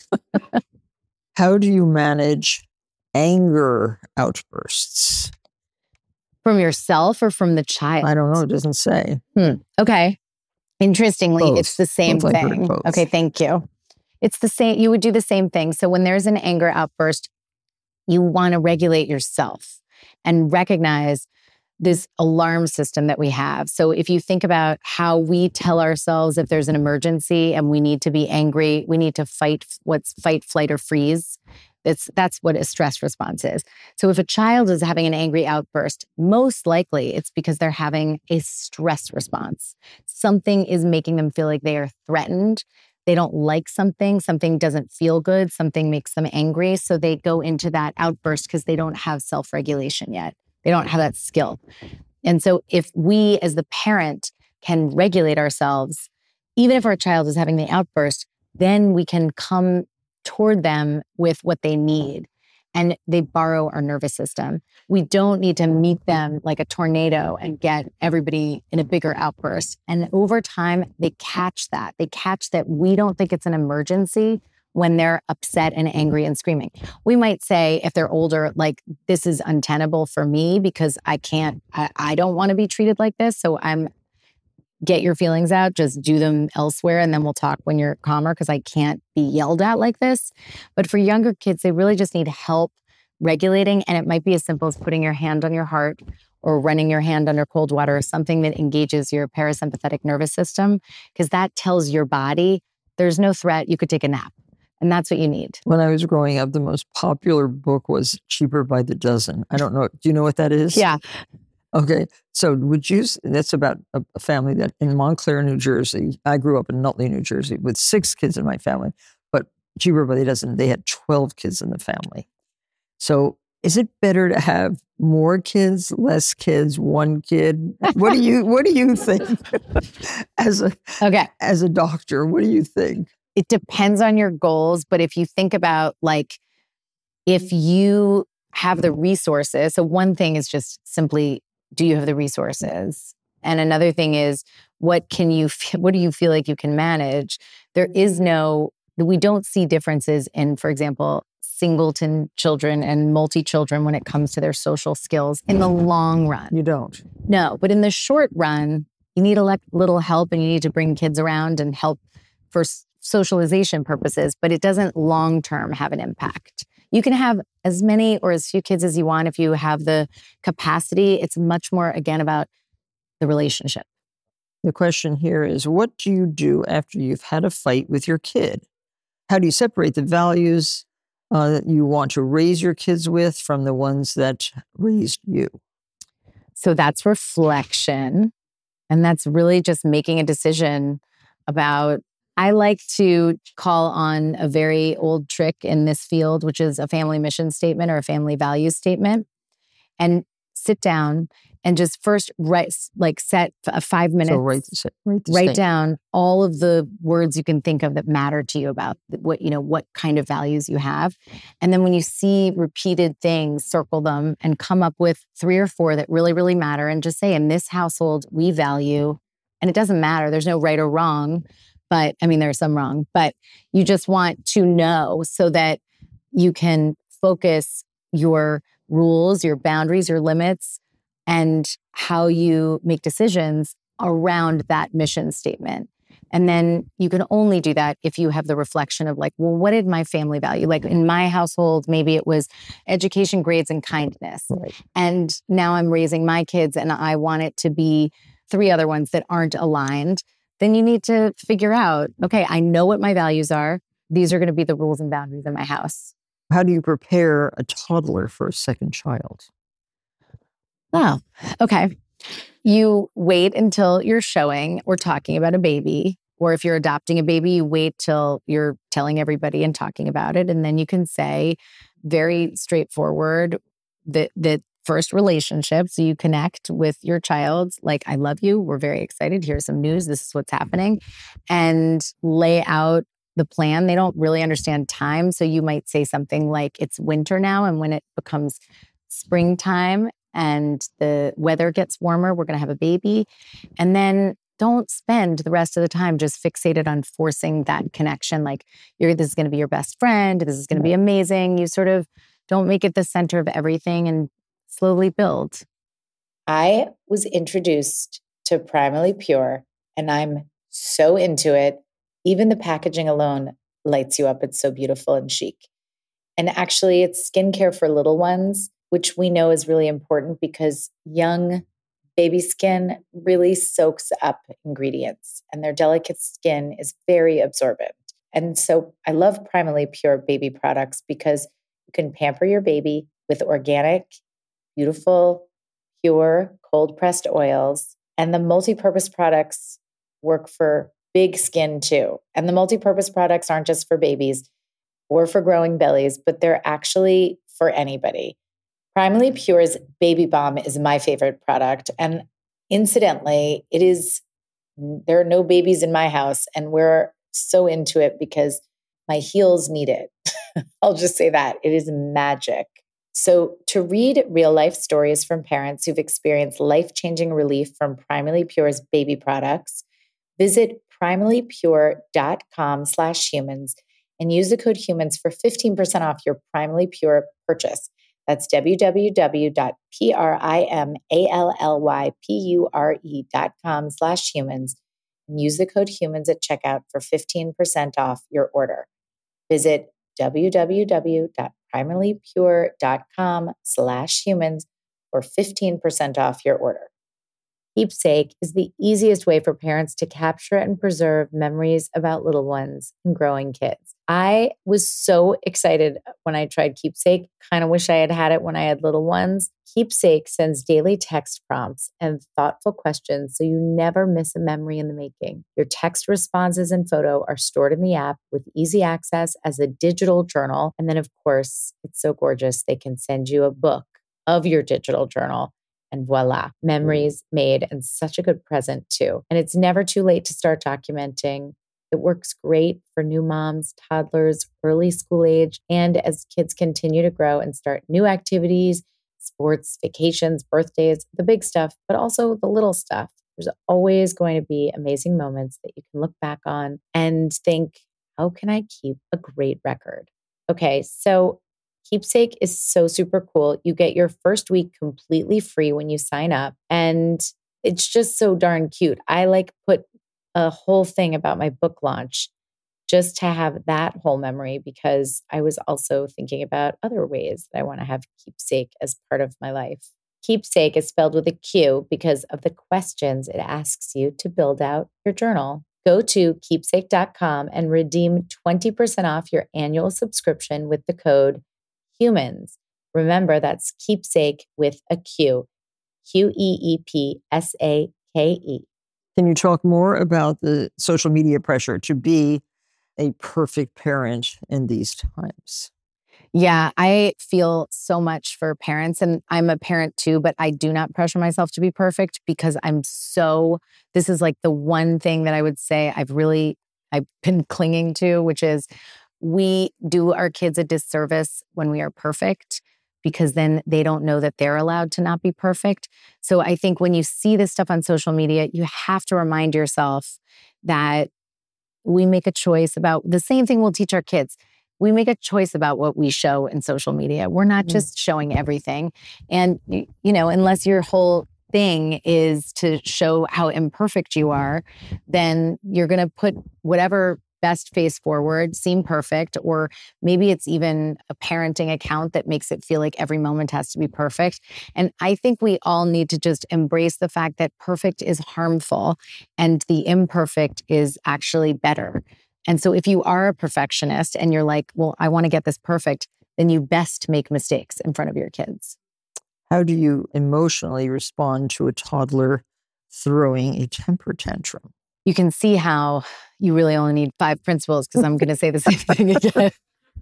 How do you manage anger outbursts? From yourself or from the child? I don't know. It doesn't say. Hmm. Okay. Interestingly, Both. it's the same Both, I heard thing. both. Okay, thank you. It's the same. You would do the same thing. So when there's an anger outburst, you want to regulate yourself and recognize this alarm system that we have. So if you think about how we tell ourselves if there's an emergency and we need to be angry, we need to fight what's fight, flight, or freeze. That's, that's what a stress response is. So if a child is having an angry outburst, most likely it's because they're having a stress response. Something is making them feel like they are threatened. They don't like something. Something doesn't feel good. Something makes them angry. So they go into that outburst because they don't have self-regulation yet. They don't have that skill. And so if we as the parent can regulate ourselves, even if our child is having the outburst, then we can come toward them with what they need. And they borrow our nervous system. We don't need to meet them like a tornado and get everybody in a bigger outburst. And over time, they catch that. They catch that we don't think it's an emergency when they're upset and angry and screaming. We might say, if they're older, like, this is untenable for me because I can't, I, I don't want to be treated like this. So I'm, get your feelings out, just do them elsewhere. And then we'll talk when you're calmer because I can't be yelled at like this. But for younger kids, they really just need help regulating. And it might be as simple as putting your hand on your heart or running your hand under cold water or something that engages your parasympathetic nervous system, because that tells your body there's no threat. You could take a nap. And that's what you need. When I was growing up, the most popular book was Cheaper by the Dozen. I don't know. Do you know what that is? Yeah. Okay. So would you, that's about a, a family that in Montclair, New Jersey. I grew up in Nutley, New Jersey with six kids in my family, but Cheaper by the Dozen, they had twelve kids in the family. So is it better to have more kids, less kids, one kid? What do you, what do you think as a, Okay. as a doctor? What do you think? It depends on your goals. But if you think about, like, if you have the resources, so one thing is just simply, do you have the resources? And another thing is, what can you, what do you feel like you can manage? There is no, we don't see differences in, for example, singleton children and multi-children when it comes to their social skills in the long run. You don't. No, but in the short run, you need a le- little help and you need to bring kids around and help for s- socialization purposes, but it doesn't long-term have an impact. You can have as many or as few kids as you want if you have the capacity. It's much more, again, about the relationship. The question here is, what do you do after you've had a fight with your kid? How do you separate the values uh, that you want to raise your kids with from the ones that raised you? So that's reflection. And that's really just making a decision about, I like to call on a very old trick in this field, which is a family mission statement or a family value statement, and sit down and just first write, like set a five minutes, So write, write, this write thing. down all of the words you can think of that matter to you about what, you know, what kind of values you have. And then when you see repeated things, circle them and come up with three or four that really, really matter. And just say, in this household, we value, and it doesn't matter. There's no right or wrong, but I mean, there's some wrong, but you just want to know so that you can focus your rules, your boundaries, your limits, and how you make decisions around that mission statement. And then you can only do that if you have the reflection of like, well, what did my family value? Like in my household, maybe it was education, grades, and kindness. Right. And now I'm raising my kids and I want it to be three other ones that aren't aligned. Then you need to figure out, okay, I know what my values are. These are going to be the rules and boundaries in my house. How do you prepare a toddler for a second child? Oh, okay. You wait until you're showing or talking about a baby, or if you're adopting a baby, you wait till you're telling everybody and talking about it. And then you can say very straightforward that that first relationship. So you connect with your child, like, I love you. We're very excited. Here's some news. This is what's happening. And lay out the plan. They don't really understand time. So you might say something like, it's winter now. And when it becomes springtime and the weather gets warmer, we're going to have a baby. And then don't spend the rest of the time just fixated on forcing that connection. Like, you're, this is going to be your best friend. This is going to be amazing. You sort of don't make it the center of everything and slowly build. I was introduced to Primally Pure and I'm so into it. Even the packaging alone lights you up. It's so beautiful and chic. And actually, it's skincare for little ones, which we know is really important because young baby skin really soaks up ingredients and their delicate skin is very absorbent. And so I love Primally Pure baby products because you can pamper your baby with organic, beautiful, pure, cold-pressed oils. And the multi-purpose products work for big skin too. And the multi-purpose products aren't just for babies or for growing bellies, but they're actually for anybody. Primally Pure's Baby Balm is my favorite product. And incidentally, it is, there are no babies in my house and we're so into it because my heels need it. I'll just say that. It is magic. So to read real life stories from parents who've experienced life-changing relief from Primally Pure's baby products, visit primallypure.com slash humans and use the code humans for fifteen percent off your Primally Pure purchase. That's www.primallypure.com slash humans and use the code humans at checkout for fifteen percent off your order. Visit www.primallypure.com slash humans for fifteen percent off your order. Keepsake is the easiest way for parents to capture and preserve memories about little ones and growing kids. I was so excited when I tried Keepsake. Kind of wish I had had it when I had little ones. Keepsake sends daily text prompts and thoughtful questions so you never miss a memory in the making. Your text responses and photo are stored in the app with easy access as a digital journal. And then, of course, it's so gorgeous, they can send you a book of your digital journal. And voila, memories made and such a good present too. And it's never too late to start documenting. It works great for new moms, toddlers, early school age, and as kids continue to grow and start new activities, sports, vacations, birthdays, the big stuff, but also the little stuff. There's always going to be amazing moments that you can look back on and think, how can I keep a great record? Okay, so Keepsake is so super cool. You get your first week completely free when you sign up. And it's just so darn cute. I like put a whole thing about my book launch just to have that whole memory because I was also thinking about other ways that I want to have Keepsake as part of my life. Keepsake is spelled with a Q because of the questions it asks you to build out your journal. Go to keepsake dot com and redeem twenty percent off your annual subscription with the code HUMANS. Remember, that's Keepsake with a Q. Q E E P S A K E. Can you talk more about the social media pressure to be a perfect parent in these times? Yeah, I feel so much for parents, and I'm a parent too, but I do not pressure myself to be perfect because I'm so, this is like the one thing that I would say I've really, I've been clinging to, which is we do our kids a disservice when we are perfect because then they don't know that they're allowed to not be perfect. So I think when you see this stuff on social media, you have to remind yourself that we make a choice about the same thing we'll teach our kids. We make a choice about what we show in social media. We're not just showing everything. And, you know, unless your whole thing is to show how imperfect you are, then you're going to put whatever best face forward, seem perfect, or maybe it's even a parenting account that makes it feel like every moment has to be perfect. And I think we all need to just embrace the fact that perfect is harmful and the imperfect is actually better. And so if you are a perfectionist and you're like, well, I want to get this perfect, then you best make mistakes in front of your kids. How do you emotionally respond to a toddler throwing a temper tantrum? You can see how you really only need five principles because I'm going to say the same thing again,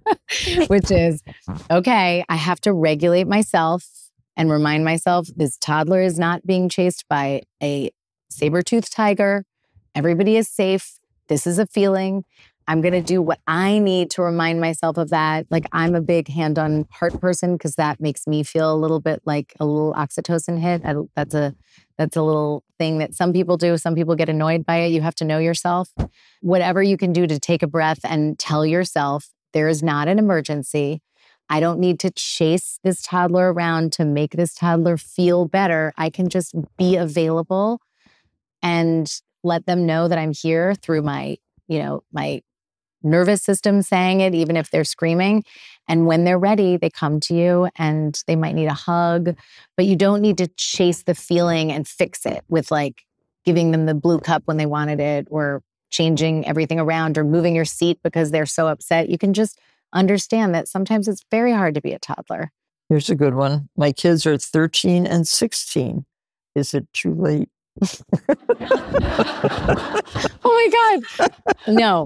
which is, okay, I have to regulate myself and remind myself this toddler is not being chased by a saber-toothed tiger. Everybody is safe. This is a feeling. I'm going to do what I need to remind myself of that. Like I'm a big hand on heart person because that makes me feel a little bit like a little oxytocin hit. I, that's a that's a little thing that some people do. Some people get annoyed by it. You have to know yourself. Whatever you can do to take a breath and tell yourself there is not an emergency. I don't need to chase this toddler around to make this toddler feel better. I can just be available and let them know that I'm here through my, you know, my nervous system saying it, even if they're screaming. And when they're ready, they come to you and they might need a hug, but you don't need to chase the feeling and fix it with like giving them the blue cup when they wanted it or changing everything around or moving your seat because they're so upset. You can just understand that sometimes it's very hard to be a toddler. Here's a good one. My kids are thirteen and sixteen. Is it too late? Oh my God. No.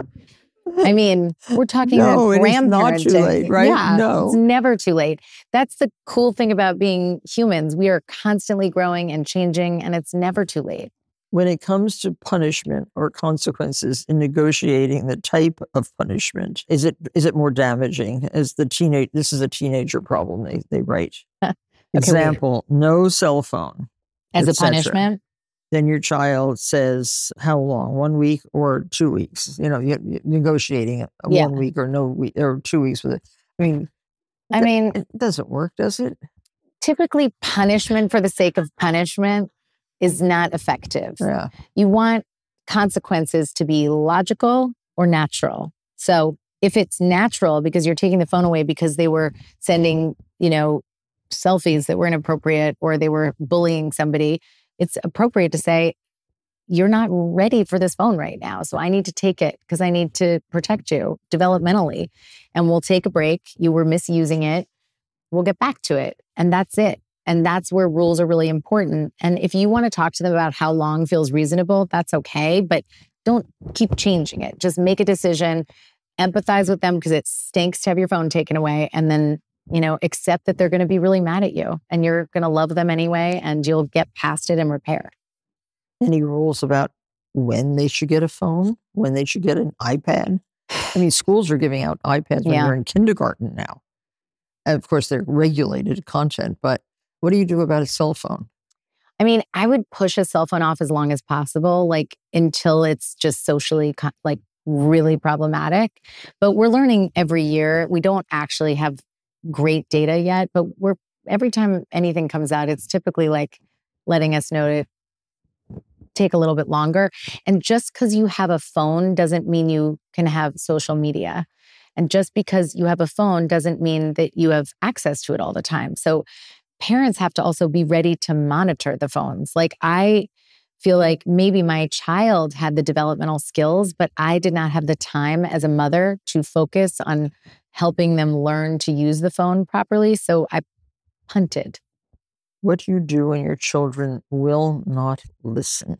I mean, we're talking no, about grandparenting. It is not too late, right? Yeah, no. It's never too late. That's the cool thing about being humans. We are constantly growing and changing, and it's never too late. When it comes to punishment or consequences in negotiating the type of punishment, is it is it more damaging? As the teenage, this is a teenager problem. They they write. okay, Example: wait. No cell phone as a punishment. Then your child says, how long? One week or two weeks? You know, you're negotiating a yeah. one week or no week or two weeks with it. I mean, I th- mean, it doesn't work, does it? Typically, punishment for the sake of punishment is not effective. Yeah. You want consequences to be logical or natural. So if it's natural because you're taking the phone away because they were sending, you know, selfies that were inappropriate or they were bullying somebody, it's appropriate to say, you're not ready for this phone right now. So I need to take it because I need to protect you developmentally. And we'll take a break. You were misusing it. We'll get back to it. And that's it. And that's where rules are really important. And if you want to talk to them about how long feels reasonable, that's okay. But don't keep changing it. Just make a decision, empathize with them because it stinks to have your phone taken away. And then you know, accept that they're going to be really mad at you and you're going to love them anyway and you'll get past it and repair. Any rules about when they should get a phone, when they should get an iPad? I mean, schools are giving out iPads when yeah. you're in kindergarten now. And of course, they're regulated content, but what do you do about a cell phone? I mean, I would push a cell phone off as long as possible, like until it's just socially like really problematic. But we're learning every year. We don't actually have great data yet, but we're every time anything comes out, it's typically like letting us know to take a little bit longer. And just because you have a phone doesn't mean you can have social media. And just because you have a phone doesn't mean that you have access to it all the time. So parents have to also be ready to monitor the phones. Like I feel like maybe my child had the developmental skills, but I did not have the time as a mother to focus on helping them learn to use the phone properly. So I punted. What do you do when your children will not listen?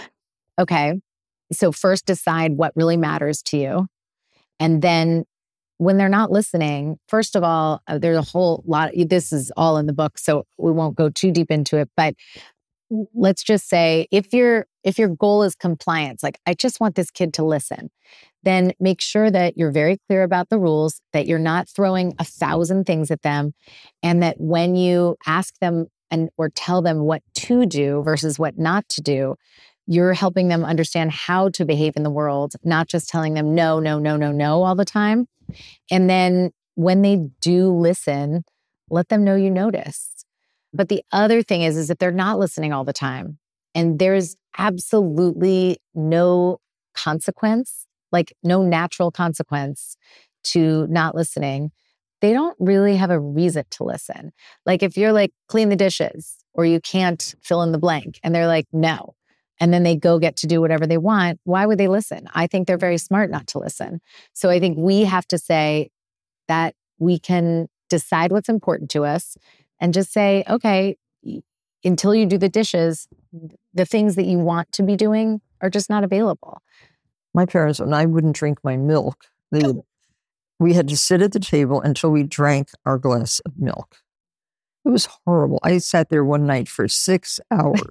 Okay. So first decide what really matters to you. And then when they're not listening, first of all, uh, there's a whole lot. Of, this is all in the book, so we won't go too deep into it. But let's just say if your if your goal is compliance, like I just want this kid to listen, then make sure that you're very clear about the rules, that you're not throwing a thousand things at them, and that when you ask them and or tell them what to do versus what not to do, you're helping them understand how to behave in the world, not just telling them no, no, no, no, no all the time. And then when they do listen, let them know you noticed. But the other thing is, is if they're not listening all the time and there's absolutely no consequence, like no natural consequence to not listening, they don't really have a reason to listen. Like if you're like, clean the dishes or you can't fill in the blank and they're like, no. And then they go get to do whatever they want. Why would they listen? I think they're very smart not to listen. So I think we have to say that we can decide what's important to us and just say, okay, until you do the dishes, the things that you want to be doing are just not available. My parents, when I wouldn't drink my milk, they would, we had to sit at the table until we drank our glass of milk. It was horrible. I sat there one night for six hours.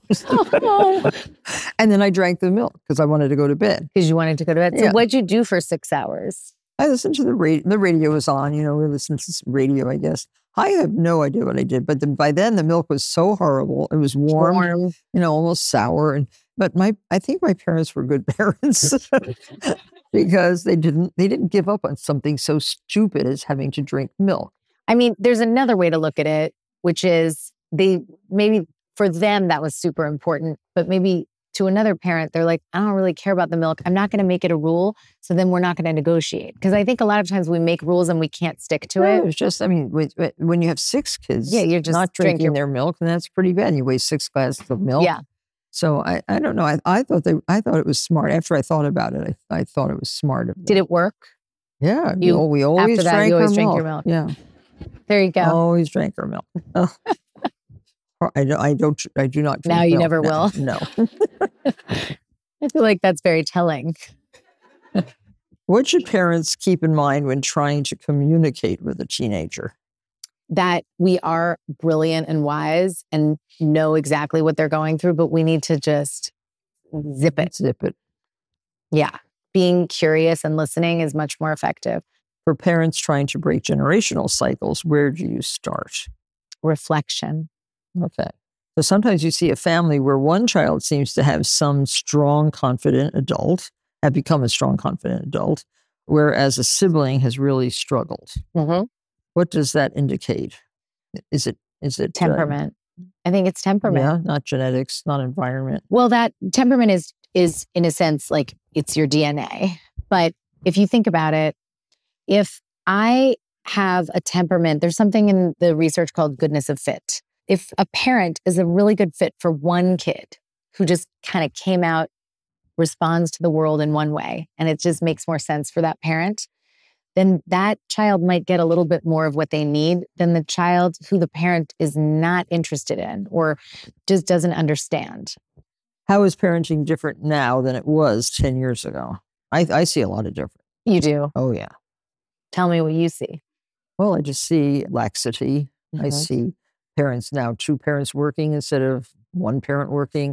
Oh. And then I drank the milk because I wanted to go to bed. Because you wanted to go to bed. So Yeah. what'd you do for six hours? I listened to the radio. The radio was on, you know, we listened to some radio, I guess. I have no idea what I did, but the, by then the milk was so horrible. It was warm, Warm. you know, almost sour. And but my, I think my parents were good parents because they didn't, they didn't give up on something so stupid as having to drink milk. I mean, there's another way to look at it, which is they maybe for them that was super important, but maybe to another parent, they're like, I don't really care about the milk. I'm not going to make it a rule. So then we're not going to negotiate. Because I think a lot of times we make rules and we can't stick to No, it. it was just, I mean, when, when you have six kids, Yeah, you're just not drink drinking your- their milk, and that's pretty bad. You waste six glasses of milk. Yeah. So I, I don't know. I, I thought they, I thought it was smart. After I thought about it, I, I thought it was smart of them. Did it work? Yeah. You- You, we always after that, drank you always our drank milk. your milk. Yeah. There you go. Always drank our milk. Oh. I don't. I don't. I do not. Drink Now you milk never now. will. No. I feel like that's very telling. What should parents keep in mind when trying to communicate with a teenager? That we are brilliant and wise and know exactly what they're going through, but we need to just zip it. Zip it. Yeah. Being curious and listening is much more effective. For parents trying to break generational cycles, where do you start? Reflection. Okay. So sometimes you see a family where one child seems to have some strong, confident adult, have become a strong, confident adult, whereas a sibling has really struggled. Mm-hmm. What does that indicate? Is it is it uh, Temperament. I think it's temperament. yeah, not genetics, not environment. Well, that temperament is is in a sense like it's your D N A. But if you think about it, if I have a temperament, there's something in the research called goodness of fit. If a parent is a really good fit for one kid who just kind of came out, responds to the world in one way, and it just makes more sense for that parent, then that child might get a little bit more of what they need than the child who the parent is not interested in or just doesn't understand. How is parenting different now than it was ten years ago? I, I see a lot of difference. You do. Oh, yeah. Tell me what you see. Well, I just see laxity. I Mhm. see parents now, two parents working instead of one parent working.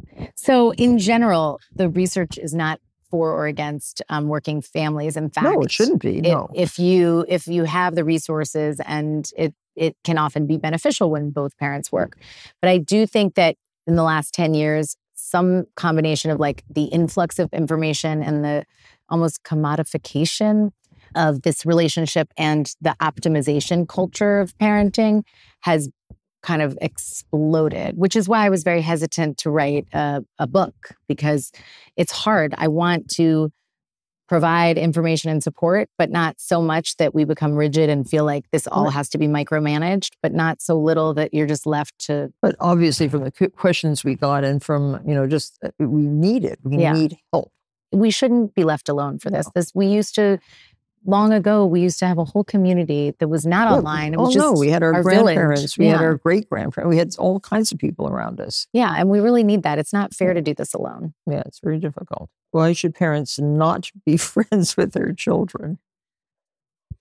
So in general, the research is not for or against um, working families. In fact, No, it shouldn't be. it- No. if you if you have the resources, and it it can often be beneficial when both parents work. But I do think that in the last ten years, some combination of like the influx of information and the almost commodification of this relationship and the optimization culture of parenting has kind of exploded, which is why I was very hesitant to write a, a book, because it's hard. I want to provide information and support, but not so much that we become rigid and feel like this all Right. has to be micromanaged, but not so little that you're just left to, But obviously from the qu- questions we got and from, you know, just uh, we need it. We Yeah. need help. we shouldn't be left alone for this. No. This we used to, long ago, we used to have a whole community that was not Yeah, online. It oh, was just no, we had our, our grandparents. village. We had Yeah. our great-grandparents. We had all kinds of people around us. Yeah, and we really need that. It's not fair to do this alone. Yeah, it's very difficult. Why should parents not be friends with their children?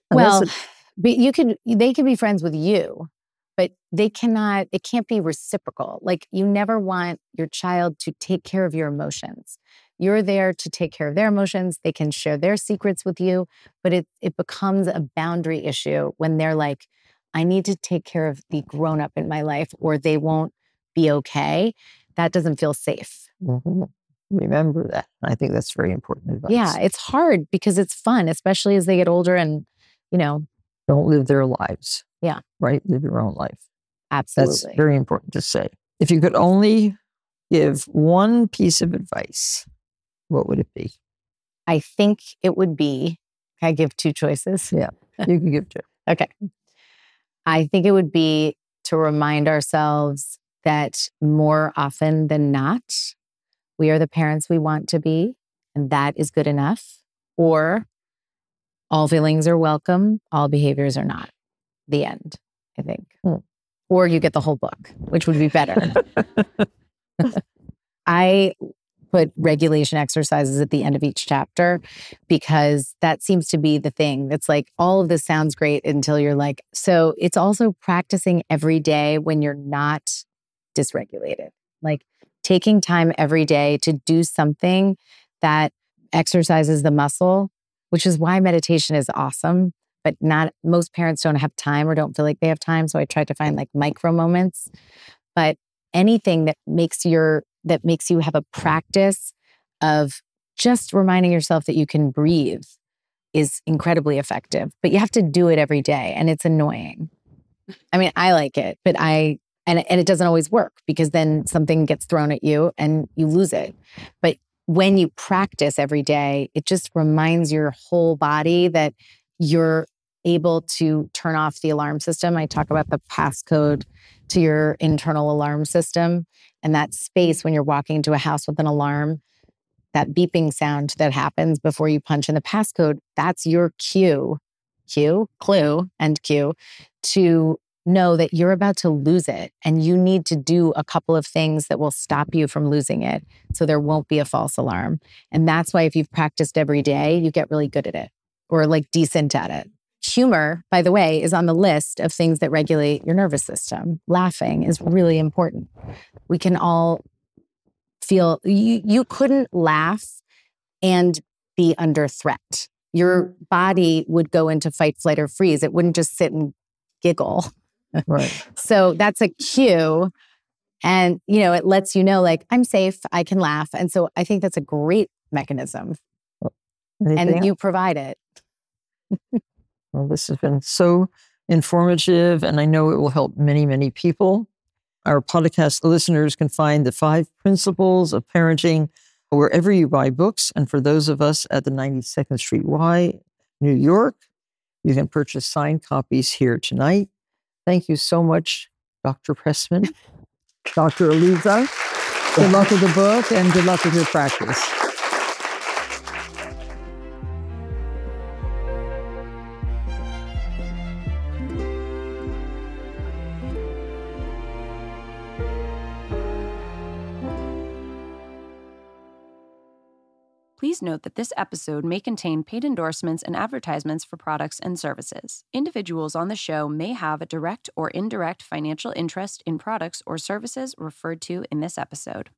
Well, a, but you could, they could be friends with you, but they cannot, it can't be reciprocal. Like you never want your child to take care of your emotions. You're there to take care of their emotions. They can share their secrets with you, but it it becomes a boundary issue when they're like, I need to take care of the grown-up in my life or they won't be okay. That doesn't feel safe. mm-hmm. Remember that. I think that's very important advice. Yeah, it's hard because it's fun, especially as they get older and, you know. Don't live their lives. Yeah. Right? Live your own life. Absolutely. That's very important to say. If you could only give one piece of advice, what would it be? I think it would be, can I give two choices? Yeah, you can give two. Okay. I think it would be to remind ourselves that more often than not, we are the parents we want to be, and that is good enough. Or all feelings are welcome, all behaviors are not. The end, I think. Hmm. Or you get the whole book, which would be better. I put regulation exercises at the end of each chapter because that seems to be the thing. That's like, all of this sounds great until you're like, so it's also practicing every day when you're not dysregulated. Like taking time every day to do something that exercises the muscle, which is why meditation is awesome. But not most parents don't have time or don't feel like they have time. So I try to find like micro moments. But anything that makes your that makes you have a practice of just reminding yourself that you can breathe is incredibly effective. But you have to do it every day, and it's annoying. I mean, I like it, but I and and it doesn't always work because then something gets thrown at you and you lose it. But when you practice every day, it just reminds your whole body that you're able to turn off the alarm system. I talk about the passcode to your internal alarm system, and that space when you're walking into a house with an alarm, that beeping sound that happens before you punch in the passcode, that's your cue, cue, clue, and cue to know that you're about to lose it. And you need to do a couple of things that will stop you from losing it so there won't be a false alarm. And that's why if you've practiced every day, you get really good at it or like decent at it. Humor, by the way, is on the list of things that regulate your nervous system. Laughing is really important. We can all feel, you, you couldn't laugh and be under threat. Your body would go into fight, flight, or freeze. It wouldn't just sit and giggle. Right. So that's a cue. And, you know, it lets you know, like, I'm safe, I can laugh. And so I think that's a great mechanism. Anything and else? you provide it. Well, this has been so informative, and I know it will help many, many people. Our podcast listeners can find the five principles of parenting wherever you buy books. And for those of us at the ninety-second Street Y, New York, you can purchase signed copies here tonight. Thank you so much, Doctor Pressman, Doctor Aliza. Good luck with the book and good luck with your practice. Please note that this episode may contain paid endorsements and advertisements for products and services. Individuals on the show may have a direct or indirect financial interest in products or services referred to in this episode.